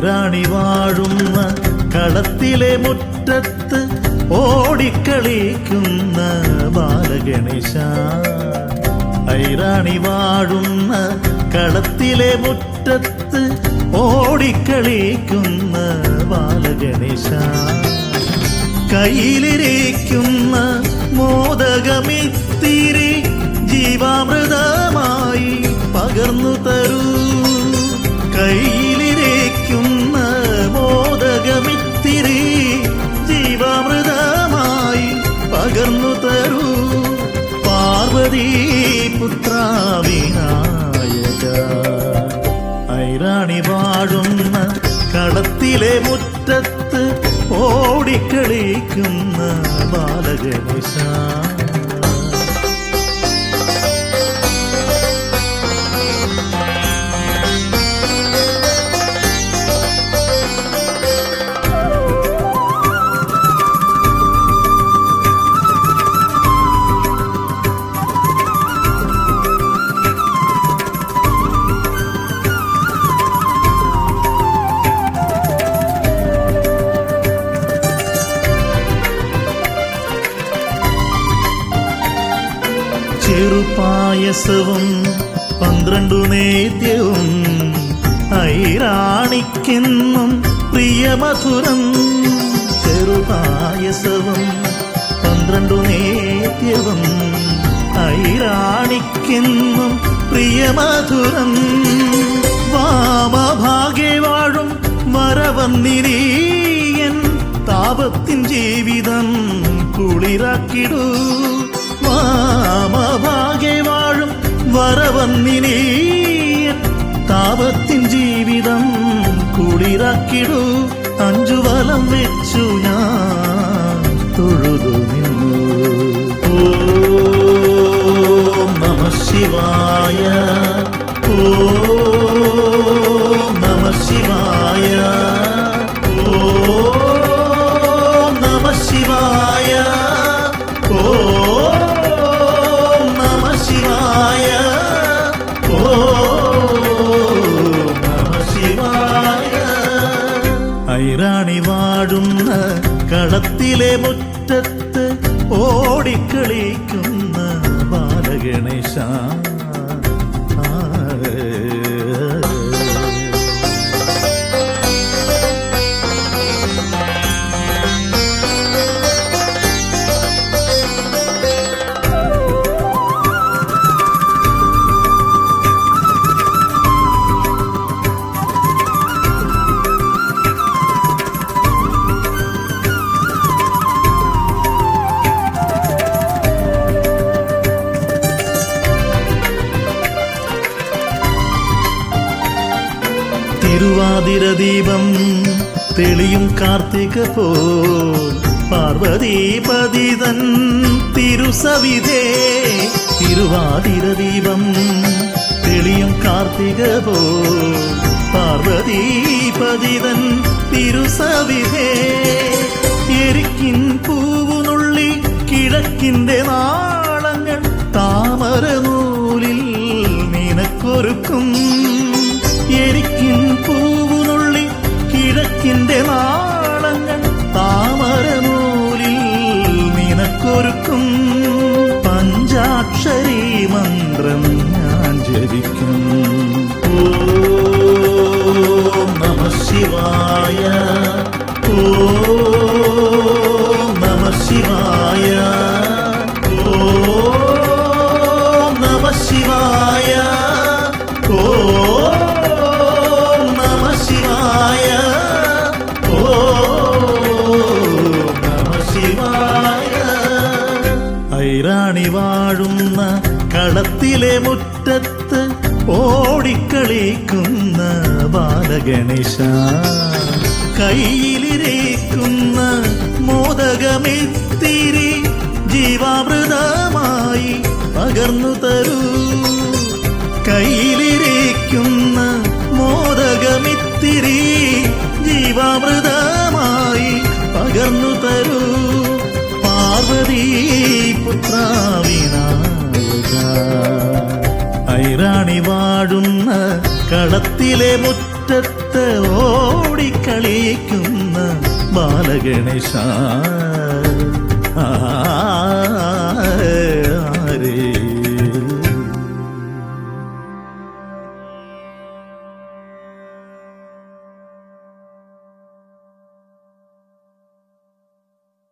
ഐരാണി വാഴുന്ന കളത്തിലെ മുറ്റത്ത് ഓടിക്കളിക്കുന്ന ബാലഗണേശ. ഐരാണി വാഴുന്ന കളത്തിലെ മുറ്റത്ത് ഓടിക്കളിക്കുന്ന ബാലഗണേശ. കയ്യിലിരിക്കുന്ന മോദകമിത്തിരി ജീവാമൃതമായി പകർന്നു തരൂ. കയ്യിലിരിക്കുന്ന മോദകമിത്തിരി ജീവാമൃതമായി പകർന്നു തരൂ. പാർവതി പുത്ര വിനായക. ഐരാണി വാഴുന്ന കളത്തിലെ മുറ്റത്ത് ഓടിക്കളിക്കുന്ന ബാലഗണേശ. ചെറുപായസവും 12 നേദ്യവും ഐരാണിക്കെന്നും പ്രിയമധുരം. ചെറുപായസവും 12 നേദ്യവും ഐരാണിക്കെന്നും പ്രിയമധുരം. വാമഭാഗെ വാഴും വരവന്നിരീയൻ താപത്തിൻ ജീവിതം കുളിരാക്കിടൂ. വാമഭാഗെ വാഴും വരവന്നിനീയൻ താപത്തിൻ ജീവിതം കുളിരാക്കിടൂ. 5 വലം വെച്ചു ഞാൻ തൊഴുതു നിന്നു. ഓം നമഃ ശിവായ. ഓം നമഃ ശിവായ. ഓം നമഃ ശിവായ. ഓം നമഃ ശിവായ. ഓം നമഃ ശിവായ. ഐരാണി വാഴുന്ന കളത്തിലെ മുറ്റത്ത് ഓടിക്കളിക്കുന്ന ബാലഗണേശ. തിരുവാതിര ദീപം തെളിയും കാർത്തിക പോൽ പാർവതീപതിതൻ തിരുസവിധേ. തിരുവാതിര ദീപം തെളിയും കാർത്തിക പോൽ പാർവതീപതിതൻ തിരുസവിധേ. എരിക്കിൻ പൂവുനുള്ളി കിഴക്കിന്റെ നാളങ്ങൾ താമരനൂലിൽ നിനക്കൊരുക്കും. എരിക്കിൻ പൂവുനുള്ളി കിഴക്കിന്റെ നാളങ്ങൾ താമരനൂലിൽ നിനക്കൊരുക്കും. പഞ്ചാക്ഷരി മന്ത്രം ഞാൻ ജപിക്കും. ഓം നമഃ ശിവായ. ഓം നമഃ ശിവായ. ഓം നമഃ ശിവായ. ഓം നമഃ ശിവായ. ഓം നമഃ ശിവായ. ഐരാണി വാഴുന്ന കളത്തിലെ മുറ്റത്ത് ഓടിക്കളിക്കുന്ന ബാലഗണേശ. കയ്യിലിരിക്കുന്ന മോദകമിത്തിരി ജീവാമൃതമായി പകർന്നു തരൂ. കയ്യിലിരിക്കുന്ന മോദകമിത്തിരി ജീവാമൃതമായി പകർന്നു തരൂ. പാർവതി പുത്ര വിനായക. ഐരാണി വാഴുന്ന കളത്തിലെ മുറ്റത്ത് ഓടി ഓടിക്കളിക്കുന്ന ബാലഗണേശ.